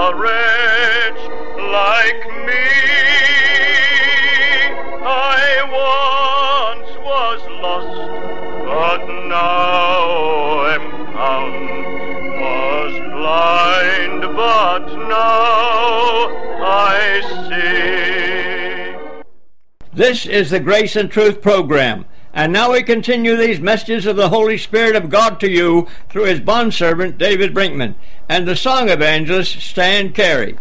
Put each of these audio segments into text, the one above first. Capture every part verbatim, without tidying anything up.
a wretch like me. I once was lost, but now am found. Was blind, but now I see. This is the Grace and Truth program. And now we continue these messages of the Holy Spirit of God to you through his bondservant David Brinkman and the song evangelist Stan Carey.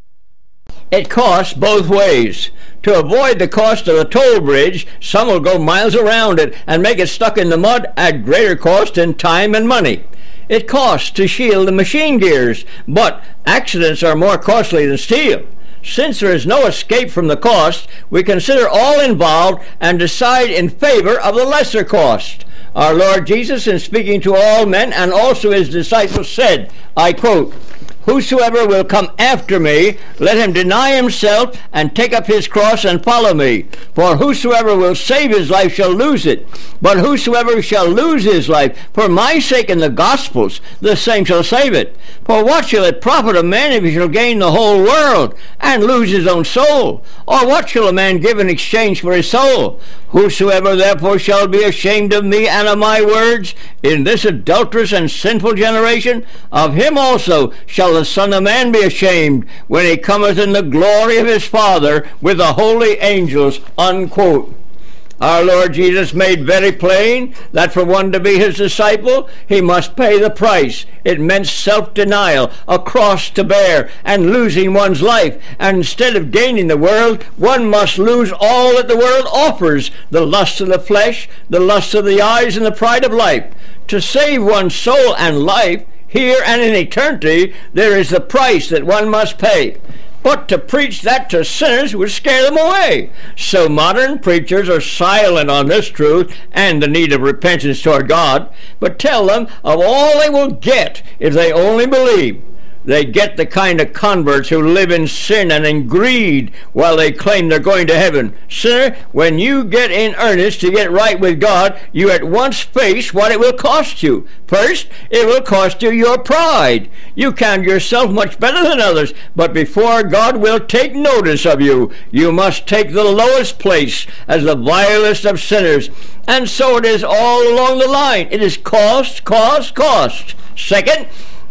It costs both ways. To avoid the cost of a toll bridge, some will go miles around it and make it stuck in the mud at greater cost in time and money. It costs to shield the machine gears, but accidents are more costly than steel. Since there is no escape from the cost, we consider all involved and decide in favor of the lesser cost. Our Lord Jesus, in speaking to all men and also his disciples, said, I quote, "Whosoever will come after me, let him deny himself and take up his cross and follow me. For whosoever will save his life shall lose it. But whosoever shall lose his life for my sake and the gospel's, the same shall save it. For what shall it profit a man if he shall gain the whole world and lose his own soul? Or what shall a man give in exchange for his soul? Whosoever therefore shall be ashamed of me and of my words in this adulterous and sinful generation, of him also shall the Son of Man be ashamed when he cometh in the glory of his Father with the holy angels." Unquote. Our Lord Jesus made very plain that for one to be his disciple, he must pay the price. It meant self-denial, a cross to bear, and losing one's life. And instead of gaining the world, one must lose all that the world offers, the lust of the flesh, the lust of the eyes, and the pride of life. To save one's soul and life, here and in eternity, there is the price that one must pay. But to preach that to sinners would scare them away. So modern preachers are silent on this truth and the need of repentance toward God, but tell them of all they will get if they only believe. They get the kind of converts who live in sin and in greed while they claim they're going to heaven. Sinner, when you get in earnest to get right with God, you at once face what it will cost you. First, it will cost you your pride. You count yourself much better than others, but before God will take notice of you, you must take the lowest place as the vilest of sinners. And so it is all along the line. It is cost, cost, cost. Second,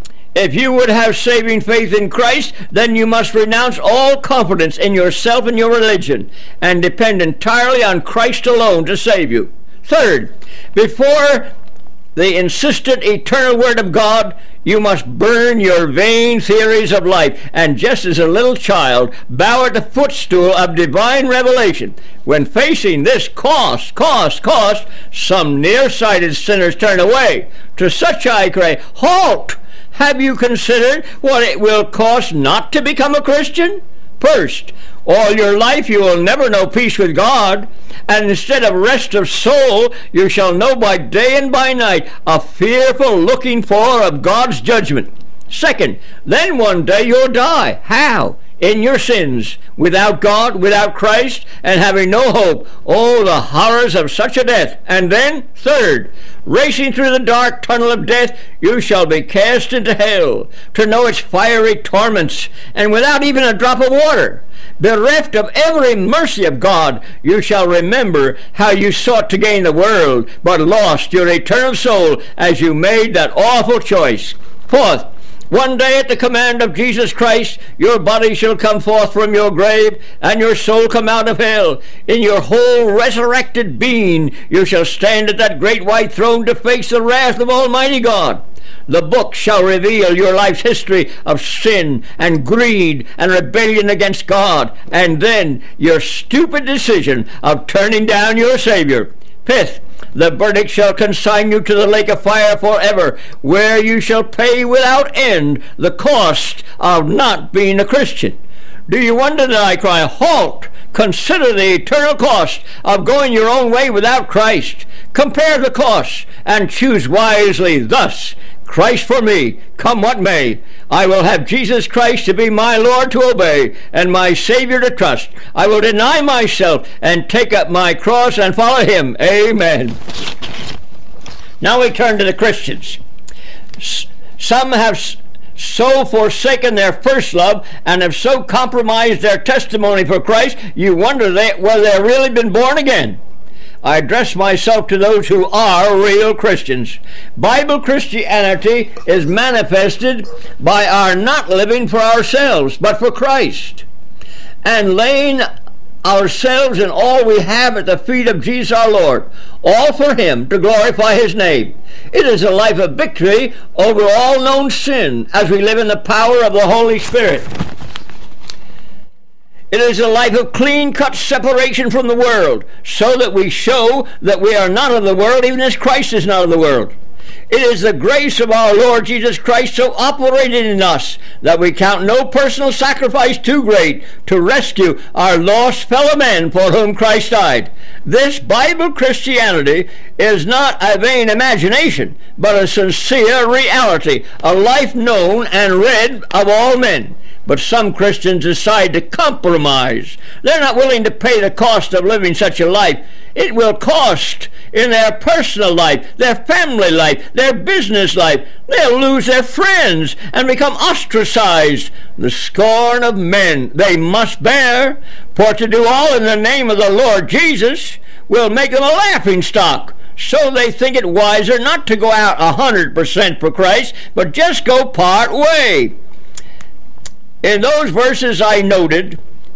if you would have saving faith in Christ, then you must renounce all confidence in yourself and your religion and depend entirely on Christ alone to save you. Third, before the insistent eternal Word of God, you must burn your vain theories of life and, just as a little child, bow at the footstool of divine revelation. When facing this cost, cost, cost, some nearsighted sinners turn away. To such I cry, halt! Have you considered what it will cost not to become a Christian? First, all your life you will never know peace with God, and instead of rest of soul, you shall know by day and by night a fearful looking for of God's judgment. Second, then one day you'll die. How? In your sins, without God, without Christ, and having no hope. Oh, the horrors of such a death. And then, third, racing through the dark tunnel of death, you shall be cast into hell, to know its fiery torments, and without even a drop of water. Bereft of every mercy of God, you shall remember how you sought to gain the world, but lost your eternal soul as you made that awful choice. Fourth, one day at the command of Jesus Christ, your body shall come forth from your grave, and your soul come out of hell. In your whole resurrected being, you shall stand at that great white throne to face the wrath of Almighty God. The book shall reveal your life's history of sin and greed and rebellion against God, and then your stupid decision of turning down your Savior. Fifth, the verdict shall consign you to the lake of fire forever, where you shall pay without end the cost of not being a Christian. Do you wonder that I cry, halt? Consider the eternal cost of going your own way without Christ. Compare the costs and choose wisely. Thus, Christ for me, come what may. I will have Jesus Christ to be my Lord to obey, and my Savior to trust. I will deny myself and take up my cross and follow him. Amen. Now we turn to the Christians. Some have so forsaken their first love and have so compromised their testimony for Christ, you wonder they, whether they've really been born again. I address myself to those who are real Christians. Bible Christianity is manifested by our not living for ourselves, but for Christ, and laying ourselves and all we have at the feet of Jesus our Lord, all for Him to glorify His name. It is a life of victory over all known sin as we live in the power of the Holy Spirit. It is a life of clean-cut separation from the world, so that we show that we are not of the world, even as Christ is not of the world. It is the grace of our Lord Jesus Christ so operated in us that we count no personal sacrifice too great to rescue our lost fellow men for whom Christ died. This Bible Christianity is not a vain imagination, but a sincere reality, a life known and read of all men. But some Christians decide to compromise. They're not willing to pay the cost of living such a life. It will cost in their personal life, their family life, their business life. They'll lose their friends and become ostracized. The scorn of men they must bear, for to do all in the name of the Lord Jesus will make them a laughing stock. So they think it wiser not to go out a hundred percent for Christ, but just go part way. In those verses I noted,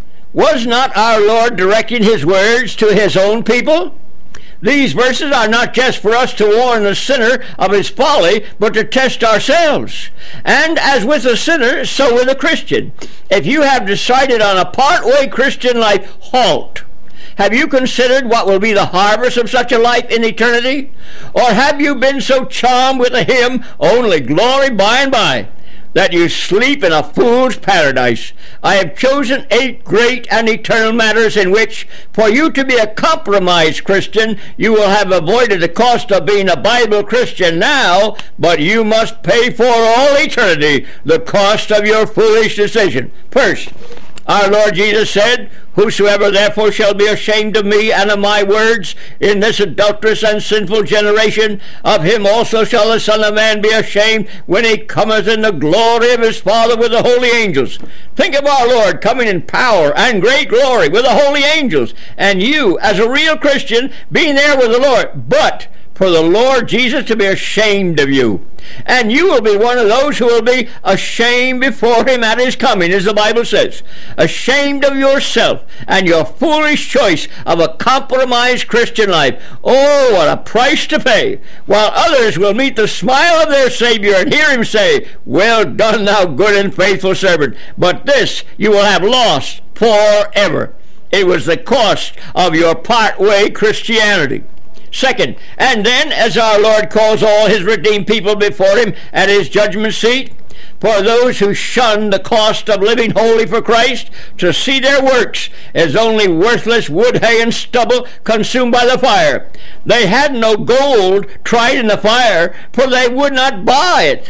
was not our Lord directing His words to His own people? These verses are not just for us to warn the sinner of his folly, but to test ourselves. And as with the sinner, so with the Christian. If you have decided on a part-way Christian life, halt. Have you considered what will be the harvest of such a life in eternity? Or have you been so charmed with the hymn, only glory by and by, that you sleep in a fool's paradise? I have chosen eight great and eternal matters in which, for you to be a compromised Christian, you will have avoided the cost of being a Bible Christian now, but you must pay for all eternity the cost of your foolish decision. First, our Lord Jesus said, whosoever therefore shall be ashamed of me and of my words in this adulterous and sinful generation, of him also shall the Son of Man be ashamed when he cometh in the glory of his Father with the holy angels. Think of our Lord coming in power and great glory with the holy angels, and you, as a real Christian, being there with the Lord. But for the Lord Jesus to be ashamed of you. And you will be one of those who will be ashamed before Him at His coming, as the Bible says. Ashamed of yourself and your foolish choice of a compromised Christian life. Oh, what a price to pay. While others will meet the smile of their Savior and hear Him say, well done, thou good and faithful servant. But this you will have lost forever. It was the cost of your part-way Christianity. Second, and then, as our Lord calls all His redeemed people before Him at His judgment seat, for those who shun the cost of living holy for Christ, to see their works as only worthless wood, hay, and stubble consumed by the fire. They had no gold tried in the fire, for they would not buy it.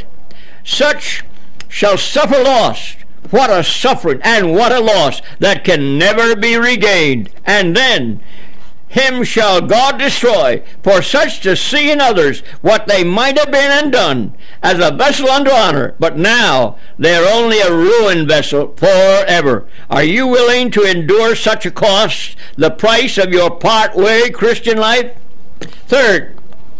Such shall suffer loss. What a suffering and what a loss that can never be regained. And then, him shall God destroy, for such to see in others what they might have been and done, as a vessel unto honor, but now they are only a ruined vessel forever. Are you willing to endure such a cost, the price of your part-way Christian life? Third,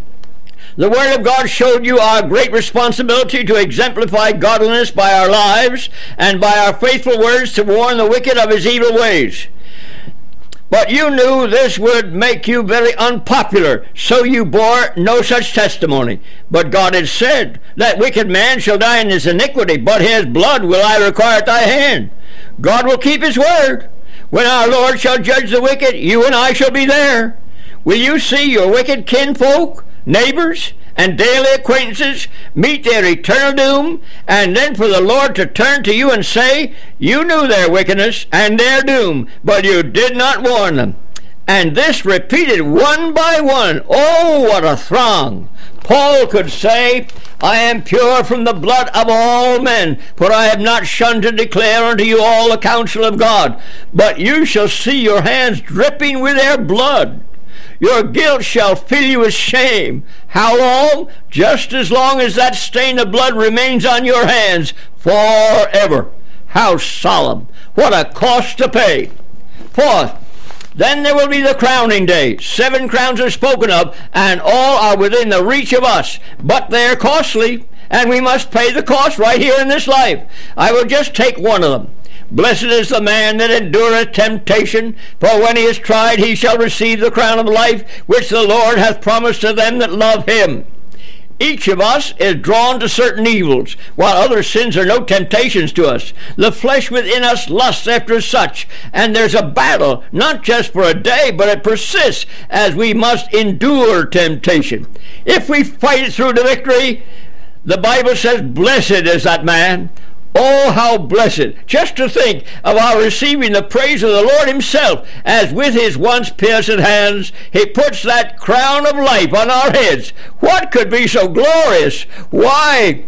the Word of God showed you our great responsibility to exemplify godliness by our lives and by our faithful words to warn the wicked of his evil ways. But you knew this would make you very unpopular, so you bore no such testimony. But God had said, that wicked man shall die in his iniquity, but his blood will I require at thy hand. God will keep His word. When our Lord shall judge the wicked, you and I shall be there. Will you see your wicked kinfolk, neighbors, and daily acquaintances meet their eternal doom, and then for the Lord to turn to you and say, you knew their wickedness and their doom, but you did not warn them? And this repeated one by one. Oh, what a throng! Paul could say, I am pure from the blood of all men, for I have not shunned to declare unto you all the counsel of God. But you shall see your hands dripping with their blood. Your guilt shall fill you with shame. How long? Just as long as that stain of blood remains on your hands, forever. How solemn. What a cost to pay. Fourth, then there will be the crowning day. Seven crowns are spoken of, and all are within the reach of us. But they are costly, and we must pay the cost right here in this life. I will just take one of them. Blessed is the man that endureth temptation, for when he is tried he shall receive the crown of life, which the Lord hath promised to them that love him. Each of us is drawn to certain evils, while other sins are no temptations to us. The flesh within us lusts after such, and there's a battle, not just for a day, but it persists, as we must endure temptation. If we fight it through to victory, the Bible says, blessed is that man. Oh, how blessed, just to think of our receiving the praise of the Lord himself, as with his once pierced hands he puts that crown of life on our heads. What could be so glorious? Why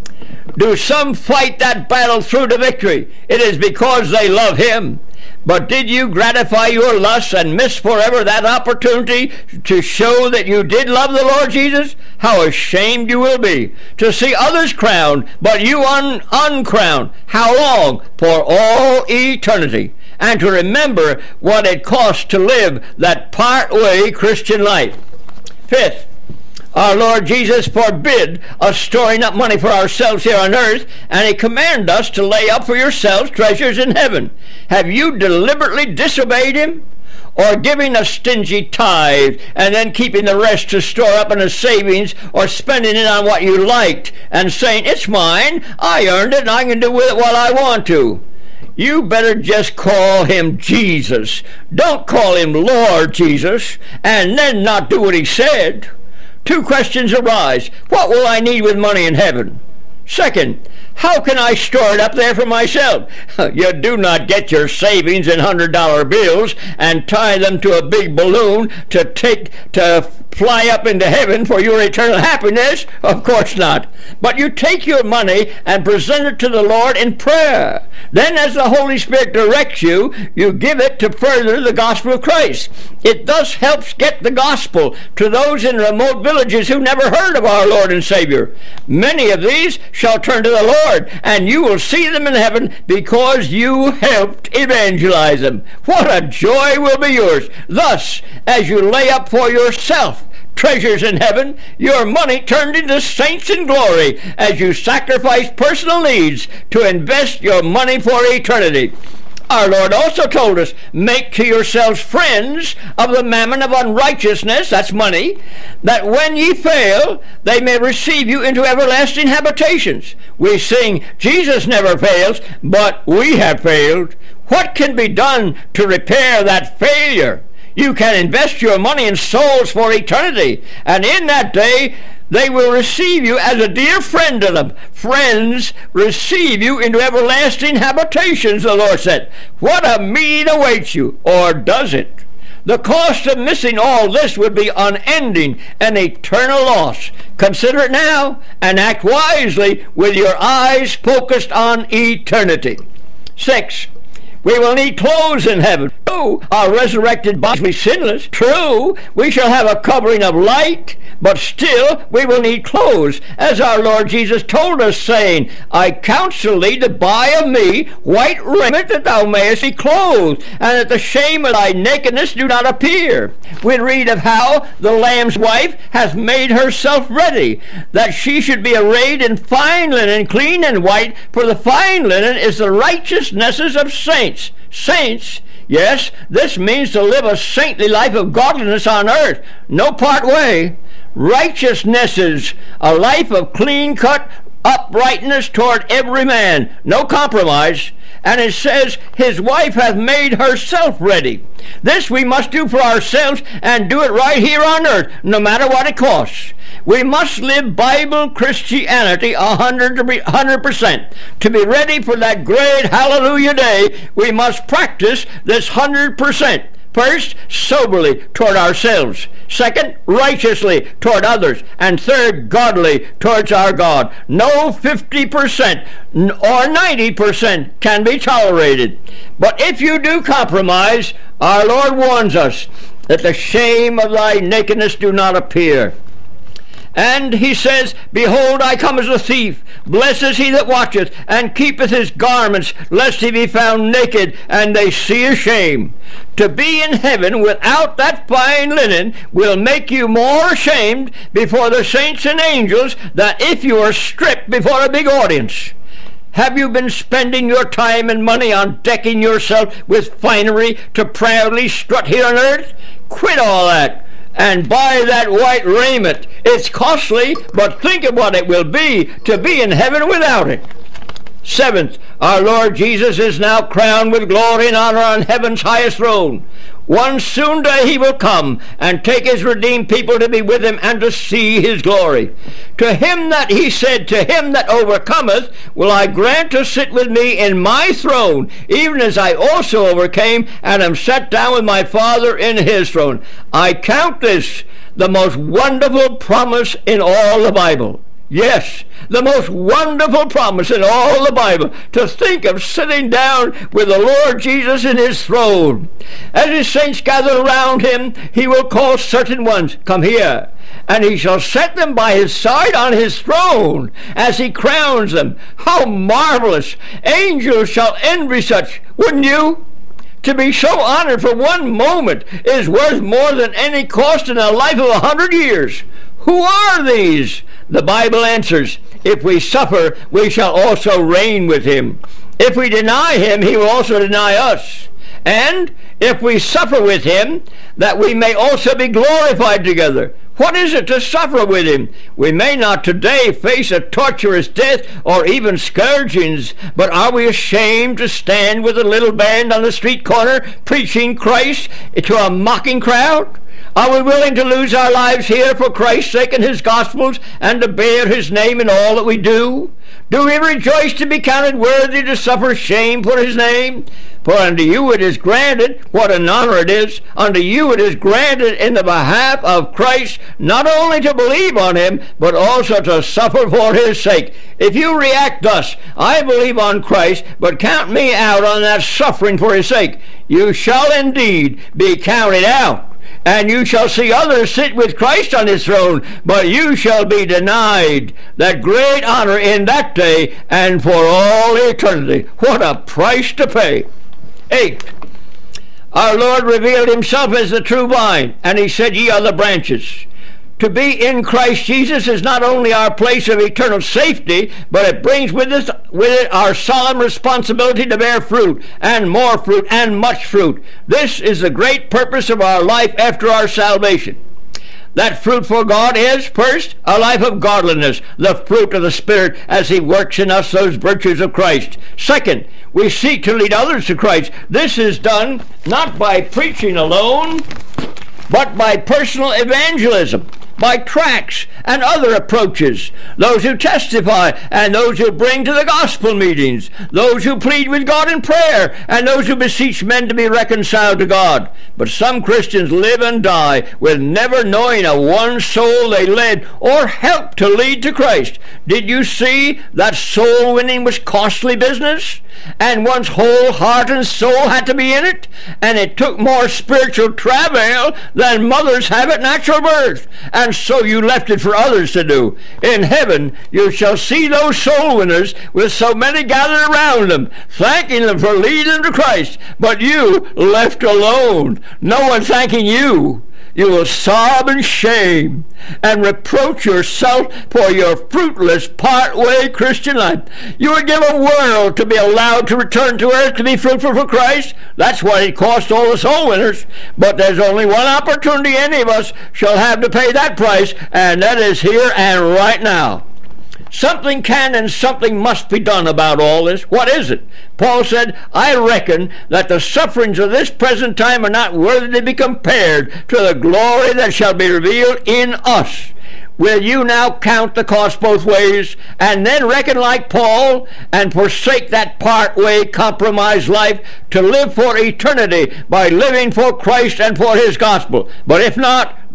do some fight that battle through to victory? It is because they love him. But did you gratify your lusts and miss forever that opportunity to show that you did love the Lord Jesus? How ashamed you will be to see others crowned, but you un- uncrowned. How long? For all eternity. And to remember what it costs to live that part-way Christian life. Fifth, our Lord Jesus forbid us storing up money for ourselves here on earth, and he commanded us to lay up for yourselves treasures in heaven. Have you deliberately disobeyed him? Or giving a stingy tithe and then keeping the rest to store up in a savings, or spending it on what you liked and saying, it's mine, I earned it and I can do with it what I want to? You better just call him Jesus. Don't call him Lord Jesus and then not do what he said. Two questions arise. What will I need with money in heaven? Second, how can I store it up there for myself? You do not get your savings in one hundred dollar bills and tie them to a big balloon to take to fly up into heaven for your eternal happiness. Of course not. But you take your money and present it to the Lord in prayer. Then as the Holy Spirit directs you, you give it to further the gospel of Christ. It thus helps get the gospel to those in remote villages who never heard of our Lord and Savior. Many of these shall turn to the Lord, and you will see them in heaven because you helped evangelize them. What a joy will be yours. Thus, as you lay up for yourself treasures in heaven, your money turned into saints in glory, as you sacrifice personal needs to invest your money for eternity. Our Lord also told us, make to yourselves friends of the mammon of unrighteousness, that's money, that when ye fail, they may receive you into everlasting habitations. We sing, Jesus never fails, but we have failed. What can be done to repair that failure? You can invest your money in souls for eternity, and in that day, they will receive you as a dear friend to them. Friends receive you into everlasting habitations, the Lord said. What a meed awaits you, or does it? The cost of missing all this would be unending and eternal loss. Consider it now and act wisely with your eyes focused on eternity. Six, we will need clothes in heaven. True, our resurrected bodies will be sinless. True, we shall have a covering of light, but still we will need clothes, as our Lord Jesus told us, saying, I counsel thee to buy of me white raiment, that thou mayest be clothed, and that the shame of thy nakedness do not appear. We read of how the Lamb's wife hath made herself ready, that she should be arrayed in fine linen, clean and white, for the fine linen is the righteousnesses of saints. Saints, yes, this means to live a saintly life of godliness on earth, no part way. Righteousnesses, a life of clean-cut uprightness toward every man, no compromise. And it says, his wife hath made herself ready. This we must do for ourselves, and do it right here on earth, no matter what it costs. We must live Bible Christianity a hundred percent. To be ready for that great hallelujah day, we must practice this hundred percent. First, soberly toward ourselves. Second, righteously toward others. And third, godly towards our God. No fifty percent or ninety percent can be tolerated. But if you do compromise, our Lord warns us, that the shame of thy nakedness do not appear. And he says, Behold, I come as a thief. Blessed is he that watcheth, and keepeth his garments, lest he be found naked, and they see his shame. To be in heaven without that fine linen will make you more ashamed before the saints and angels than if you were stripped before a big audience. Have you been spending your time and money on decking yourself with finery to proudly strut here on earth? Quit all that and buy that white raiment. It's costly, but think of what it will be to be in heaven without it. Seventh, our Lord Jesus is now crowned with glory and honor on heaven's highest throne. One soon day he will come and take his redeemed people to be with him and to see his glory. To him that he said, To him that overcometh will I grant to sit with me in my throne, even as I also overcame and am set down with my Father in his throne. I count this the most wonderful promise in all the Bible. Yes, the most wonderful promise in all the Bible, to think of sitting down with the Lord Jesus in his throne. As his saints gather around him, he will call certain ones, Come here, and he shall set them by his side on his throne as he crowns them. How marvelous! Angels shall envy such, wouldn't you? To be so honored for one moment is worth more than any cost in a life of a hundred years. Who are these? The Bible answers, If we suffer, we shall also reign with him. If we deny him, he will also deny us. And if we suffer with him, that we may also be glorified together. What is it to suffer with him? We may not today face a torturous death or even scourgings, but are we ashamed to stand with a little band on the street corner preaching Christ to a mocking crowd? Are we willing to lose our lives here for Christ's sake and his gospels, and to bear his name in all that we do? Do we rejoice to be counted worthy to suffer shame for his name? For unto you it is granted, what an honor it is, unto you it is granted in the behalf of Christ, not only to believe on him, but also to suffer for his sake. If you react thus, I believe on Christ, but count me out on that suffering for his sake, you shall indeed be counted out. And you shall see others sit with Christ on his throne, but you shall be denied that great honor in that day and for all eternity. What a price to pay. Eight, our Lord revealed himself as the true vine, and he said, Ye are the branches. To be in Christ Jesus is not only our place of eternal safety, but it brings with us with it our solemn responsibility to bear fruit, and more fruit, and much fruit. This is the great purpose of our life after our salvation. That fruit for God is, first, a life of godliness, the fruit of the Spirit as he works in us those virtues of Christ. Second, we seek to lead others to Christ. This is done not by preaching alone, but by personal evangelism, by tracts and other approaches, those who testify and those who bring to the gospel meetings, those who plead with God in prayer, and those who beseech men to be reconciled to God. But some Christians live and die with never knowing a one soul they led or helped to lead to Christ. Did you see that soul winning was costly business? And one's whole heart and soul had to be in it, and it took more spiritual travail than mothers have at natural birth, and so you left it for others to do. In heaven you shall see those soul winners with so many gathered around them, thanking them for leading them to Christ, but you left alone, no one thanking you. You will sob in shame and reproach yourself for your fruitless part-way Christian life. You would give a world to be allowed to return to earth to be fruitful for Christ. That's what it cost all the soul winners. But there's only one opportunity any of us shall have to pay that price, and that is here and right now. Something can and something must be done about all this. What is it? Paul said, I reckon that the sufferings of this present time are not worthy to be compared to the glory that shall be revealed in us. Will you now count the cost both ways, and then reckon like Paul, and forsake that part-way compromised life to live for eternity by living for Christ and for his gospel? But if not,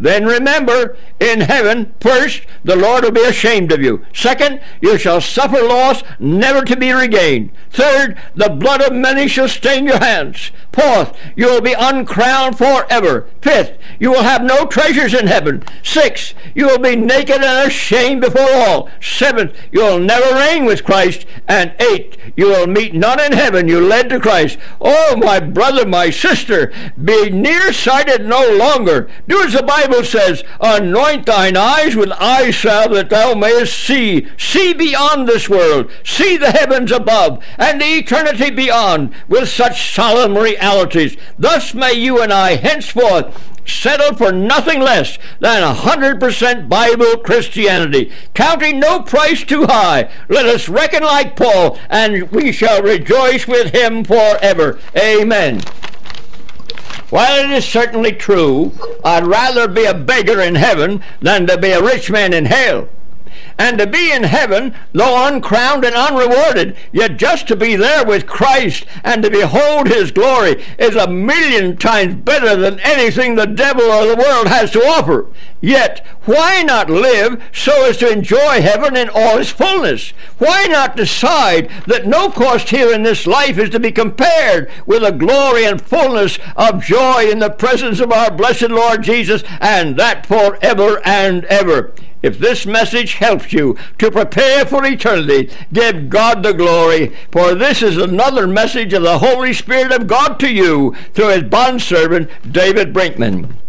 then remember, in heaven, first, the Lord will be ashamed of you. Second, you shall suffer loss, never to be regained. Third, the blood of many shall stain your hands. Fourth, you will be uncrowned forever. Fifth, you will have no treasures in heaven. Sixth, you will be naked and ashamed before all. Seventh, you will never reign with Christ. And eighth, you will meet none in heaven you led to Christ. Oh, my brother, my sister, be nearsighted no longer. Do as the Bible says, anoint thine eyes with eye salve that thou mayest see. See beyond this world. See the heavens above and the eternity beyond with such solemn realities. Thus may you and I henceforth settle for nothing less than a hundred percent Bible Christianity, counting no price too high. Let us reckon like Paul, and we shall rejoice with him forever. Amen. While it is certainly true, I'd rather be a beggar in heaven than to be a rich man in hell. And to be in heaven, though uncrowned and unrewarded, yet just to be there with Christ and to behold his glory is a million times better than anything the devil or the world has to offer. Yet, why not live so as to enjoy heaven in all its fullness? Why not decide that no cost here in this life is to be compared with the glory and fullness of joy in the presence of our blessed Lord Jesus, and that forever and ever? If this message helps you to prepare for eternity, give God the glory, for this is another message of the Holy Spirit of God to you through his bondservant, David Brinkman.